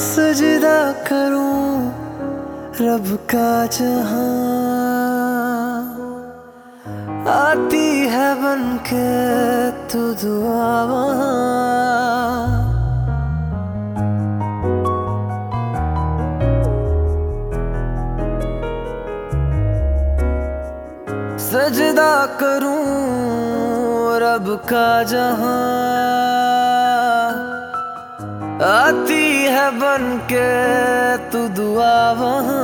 सजदा करूं रब का जहां, आती है बनके तू दुआ वहां। सजदा करूं रब का जहां, आती है बनके तू दुआ वहां।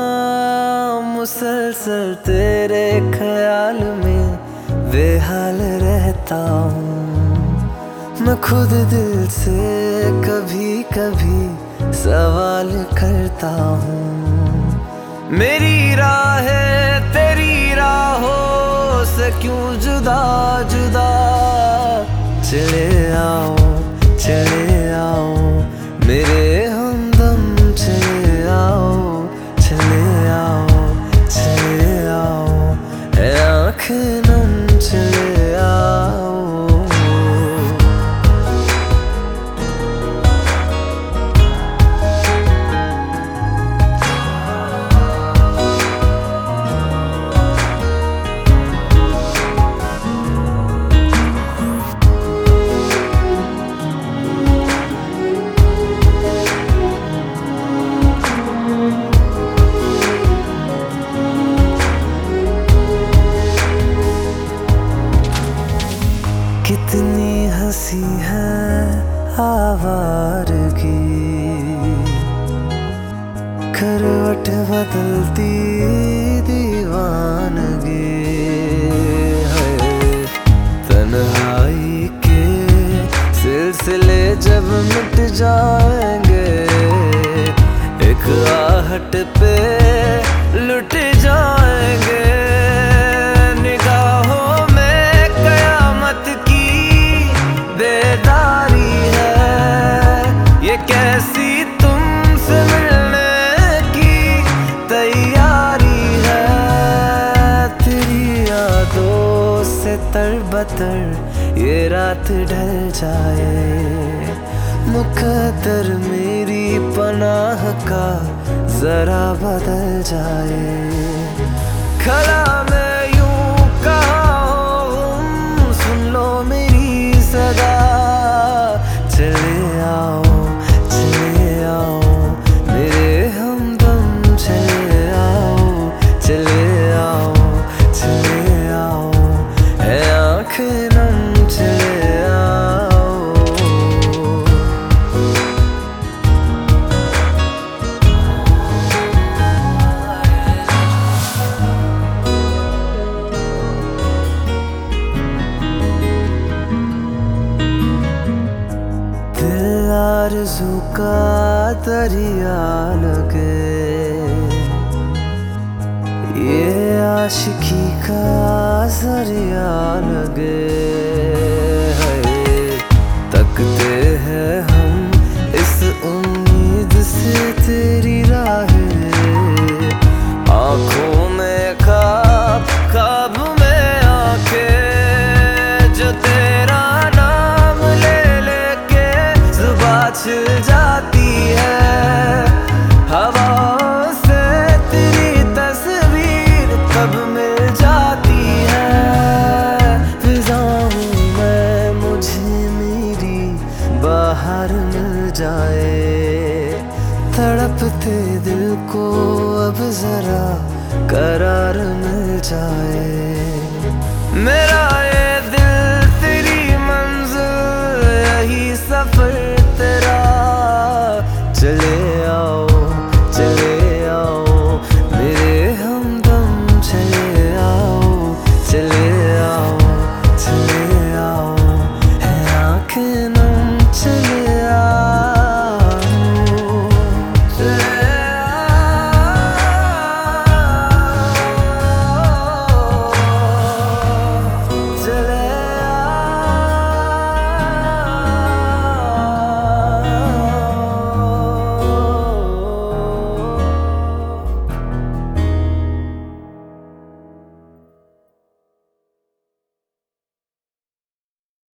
मुसलसल तेरे ख्याल में बेहाल रहता हूँ, मैं खुद दिल से कभी कभी सवाल करता हूँ। मेरी राहें तेरी राहों से क्यों जुदा जुदा, चले आओ मेरे हमदम, चले आओ ऐ आँखें नम, चले आओ। कितनी हंसी है आवारगी, करवट बदलती दीवानगी है। तन्हाई के सिलसिले जब मिट जाएंगे, एक आहट पे लुट जाएंगे। कैसी तुमसे मिलने की तैयारी है, तेरी यादों से तरबतर ये रात ढल जाए। मुकद्दर मेरी पनाह का जरा बदल जाए। खला मैं यूं कहा हूँ, सुन लो मेरी सदा, चले आओ आरज़ू का दरिया लगे, ये आशिकी का जरिया लगे। तकते हैं हम इस उम्मीद से तेरी राहें, आँखों में ख्वाब ख्वाब में आंखें, जो तेरा नाम ले लेके जुबां छिल जाती है। हवाओं से तेरी तस्वीर तब मिल जाती है। फिजाऊं में मुझे मेरी बाहर मिल जाए, तड़पते दिल को अब जरा करार मिल जाए। मेरा ये दिल तेरी मंजिल, यही सफर तेरा, चले